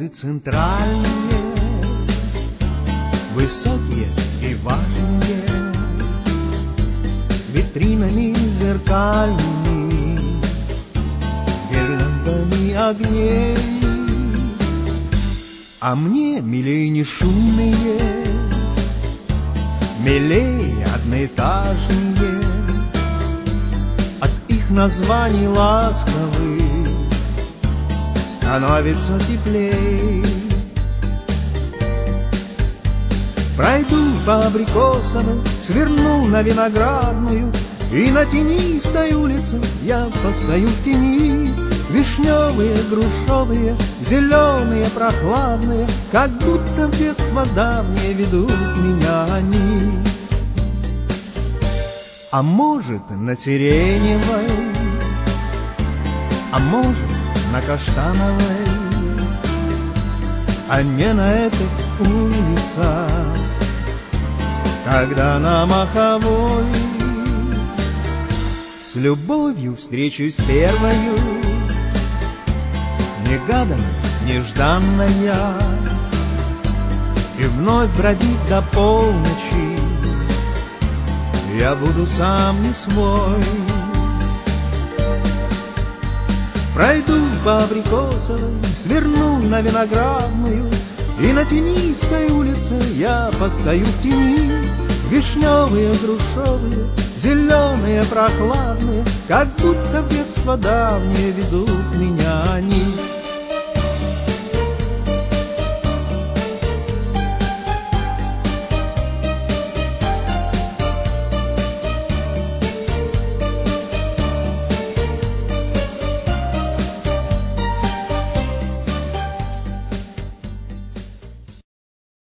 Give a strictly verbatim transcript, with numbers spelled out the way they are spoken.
улицы центральные, высокие и важные, с витринами зеркальными, с гирляндами огней. А мне милей не шумные, милей одноэтажные, от их названий ласковых становится теплей. Пройду по Абрикосовой, сверну на Виноградную, и на тенистой улице я постою в тени. Вишневые, грушевые, зеленые, прохладные, как будто в детство давнее ведут меня они. А может, на Сиреневой, а может, на Каштановой, а не на этой улице, когда на Маховой с любовью встречусь первою, негаданно, нежданная, и вновь бродить до полночи я буду сам не свой. Пройду по Абрикосовой, сверну на Виноградную, и на тенистой улице я постою в тени. Вишневые, грушевые, зеленые, прохладные, как будто в детство давнее ведут меня они.